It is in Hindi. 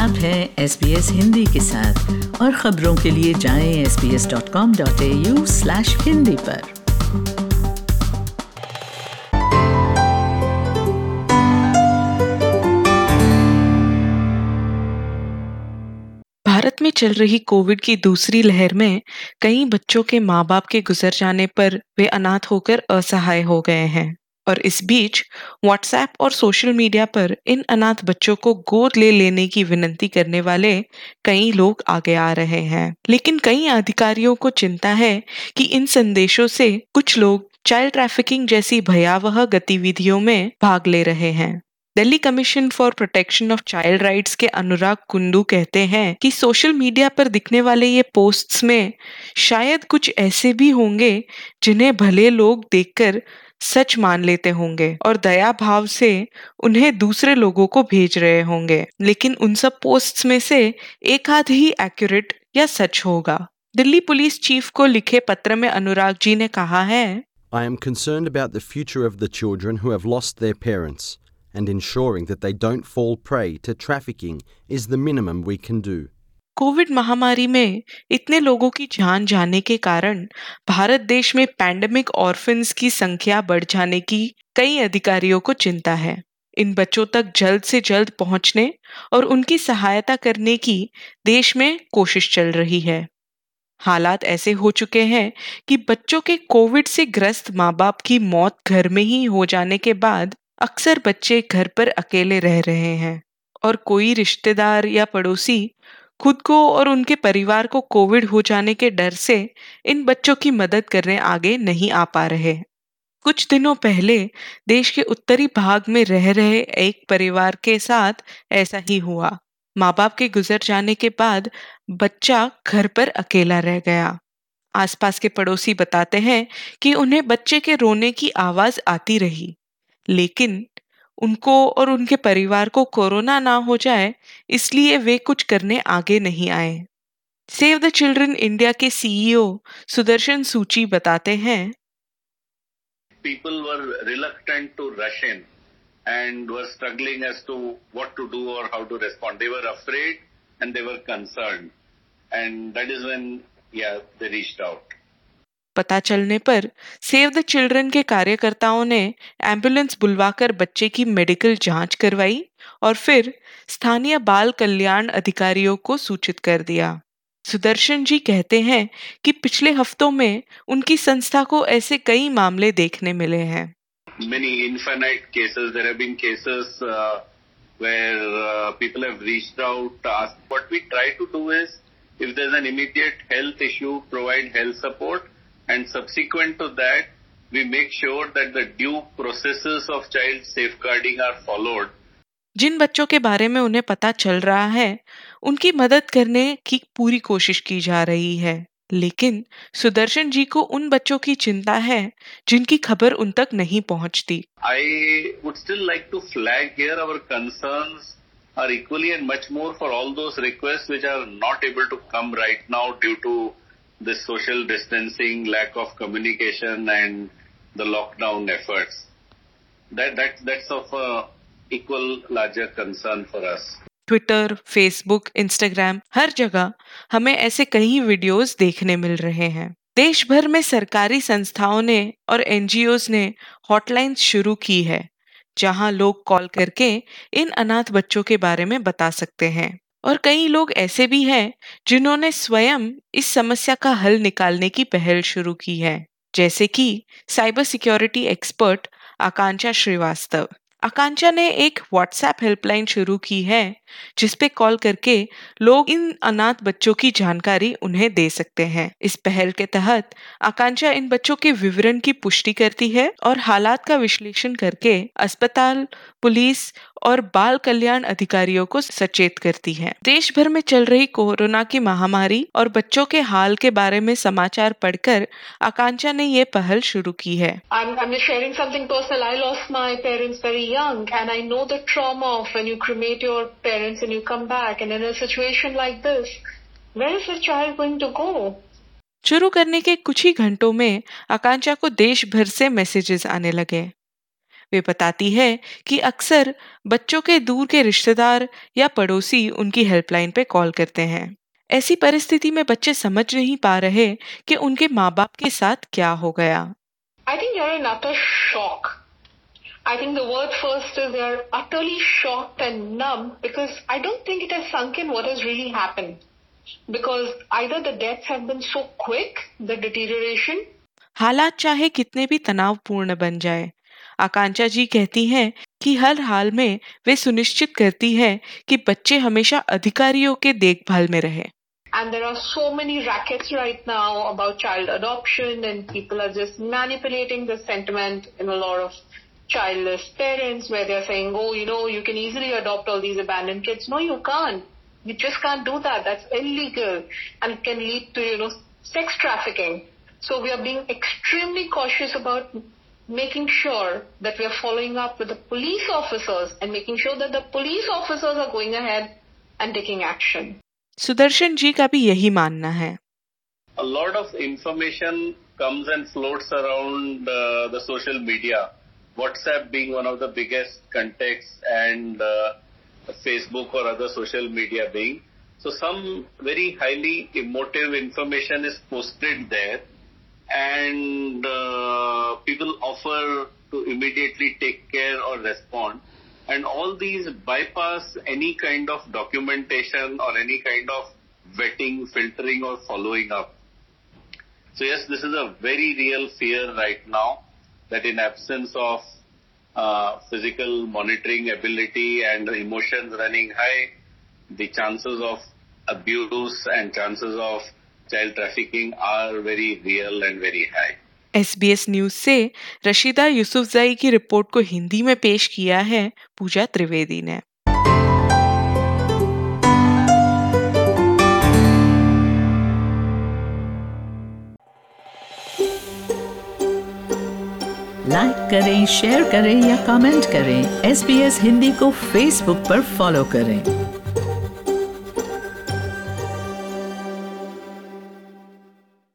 आप हैं SBS हिंदी के साथ और खबरों के लिए जाएं sbs.com.au/hindi पर। भारत में चल रही कोविड की दूसरी लहर में कई बच्चों के माँ-बाप के गुजर जाने पर वे अनाथ होकर असहाय हो गए हैं और इस बीच व्हाट्सएप और सोशल मीडिया पर इन अनाथ बच्चों को गोद ले लेने की विनती करने वाले कई लोग आगे आ रहे हैं। लेकिन कई अधिकारियों को चिंता है कि इन संदेशों से कुछ लोग चाइल्ड ट्रैफिकिंग जैसी भयावह गतिविधियों में भाग ले रहे हैं। Delhi commission for protection of child rights के अनुराग कुंडू कहते हैं कि सोशल मीडिया पर दिखने वाले ये पोस्ट्स में शायद कुछ ऐसे भी होंगे जिन्हें भले लोग देखकर सच मान लेते होंगे और दया भाव से उन्हें दूसरे लोगों को भेज रहे होंगे, लेकिन उन सब पोस्ट्स में से एक आध ही एक्यूरेट या सच होगा। दिल्ली पुलिस चीफ को लिखे पत्र में अनुराग जी ने कहा है, I am concerned about the future of the children who have lost their parents, and ensuring that they don't fall prey to trafficking is the minimum we can do. Covid महामारी में इतने लोगों की जान जाने के कारण भारत देश में पैंडेमिक ऑर्फन्स की संख्या बढ़ जाने की कई अधिकारियों को चिंता है। इन बच्चों तक जल्द से जल्द पहुंचने और उनकी सहायता करने की देश में कोशिश चल रही है। हालात ऐसे हो चुके हैं कि बच्चों के कोविड से ग्रस्त माँ-बाप की मौत घर में ही हो जाने के बाद अक्सर बच्चे घर पर अकेले रह रहे हैं और कोई रिश्तेदार या पड़ोसी खुद को और उनके परिवार को कोविड हो जाने के डर से इन बच्चों की मदद करने आगे नहीं आ पा रहे। कुछ दिनों पहले देश के उत्तरी भाग में रह रहे एक परिवार के साथ ऐसा ही हुआ। माँ-बाप के गुजर जाने के बाद बच्चा घर पर अकेला रह गया। आसपास के पड़ोसी बताते हैं कि उन्हें बच्चे के रोने की आवाज आती रही, लेकिन उनको और उनके परिवार को कोरोना ना हो जाए इसलिए वे कुछ करने आगे नहीं आए। सेव द चिल्ड्रन इंडिया के सीईओ सुदर्शन सूची बताते हैं, People were reluctant to rush in and were struggling as to what to do or how to respond. They were afraid and they were concerned. And that is when, they reached out. पता चलने पर सेव द चिल्ड्रन के कार्यकर्ताओं ने एम्बुलेंस बुलवाकर बच्चे की मेडिकल जांच करवाई और फिर स्थानीय बाल कल्याण अधिकारियों को सूचित कर दिया। सुदर्शन जी कहते हैं कि पिछले हफ्तों में उनकी संस्था को ऐसे कई मामले देखने मिले हैं। Many infinite cases. There have been cases where people have reached out. What we try to do is, if there's an immediate health issue, provide health support, and subsequent to that, we make sure that the due processes of child safeguarding are followed. जिन बच्चों के बारे में उन्हें पता चल रहा है उनकी मदद करने की पूरी कोशिश की जा रही है, लेकिन सुदर्शन जी को उन बच्चों की चिंता है जिनकी खबर उन तक नहीं पहुंचती। I would still like to flag here our concerns are equally and much more for all those requests which are not able to come right now due to the social distancing, lack of communication and the lockdown efforts. That's of equal larger concern for us. Twitter, Facebook, Instagram, हर जगह हमें ऐसे कई वीडियोस देखने मिल रहे हैं। देश भर में सरकारी संस्थाओं ने और एनजीओज ने हॉटलाइंस शुरू की है, जहां लोग कॉल करके इन अनाथ बच्चों के बारे में बता सकते हैं। और कई लोग ऐसे भी हैं जिन्होंने स्वयं इस समस्या का हल निकालने की पहल शुरू की है, जैसे कि cyber security expert Akanksha Srivastava. Akanksha ने एक व्हाट्सएप हेल्पलाइन शुरू की है जिस पे कॉल करके लोग इन अनाथ बच्चों की जानकारी उन्हें दे सकते हैं। इस पहल के तहत आकांक्षा इन बच्चों के विवरण की पुष्टि करती है और हालात का विश्लेषण करके अस्पताल, पुलिस और बाल कल्याण अधिकारियों को सचेत करती है। देश भर में चल रही कोरोना की महामारी और बच्चों के हाल के बारे में समाचार पढ़कर आकांक्षा ने ये पहल शुरू की है। I'm just sharing something personal. I lost my parents very young, and I know the trauma of when you cremate your parents and you come back, and in a situation like this, where is the child going to go? शुरू करने के कुछ ही घंटों में आकांक्षा को देश भर से मैसेजेस आने लगे। वे बताती है कि अक्सर बच्चों के दूर के रिश्तेदार या पड़ोसी उनकी हेल्पलाइन पे कॉल करते हैं। ऐसी परिस्थिति में बच्चे समझ नहीं पा रहे कि उनके माँ बाप के साथ क्या हो गया। I think they're in utter shock. I think the word first is they're utterly shocked and numb because I don't think it has sunk in what has really happened. Because either the deaths have been so quick, the deterioration. हालात चाहे कितने भी तनावपूर्ण बन जाए, आकांक्षा जी कहती हैं कि हर हाल में वे सुनिश्चित करती है कि बच्चे हमेशा अधिकारियों के देखभाल में रहे। And there are so many rackets right now about child adoption and people are just manipulating the sentiment in a lot of childless parents where they're saying, oh, you can easily adopt all these abandoned kids. No, you can't. You just can't do that. That's illegal and it can lead to, sex trafficking. So we are being extremely cautious about making sure that we are following up with the police officers and making sure that the police officers are going ahead and taking action. Sudarshan ji का भी यही मानना है। A lot of information comes and floats around the social media. WhatsApp being one of the biggest contexts and Facebook or other social media being. So some very highly emotive information is posted there and people offer to immediately take care or respond. And all these bypass any kind of documentation or any kind of vetting, filtering or following up. So yes, this is a very real fear right now that in absence of physical monitoring ability and emotions running high, the chances of abuse and chances of child trafficking are very real and very high. SBS news से रशीदा यूसुफजई की रिपोर्ट को हिंदी में पेश किया है पूजा त्रिवेदी ने। लाइक करें, शेयर करें या कमेंट करें। SBS हिंदी को फेसबुक पर फॉलो करें।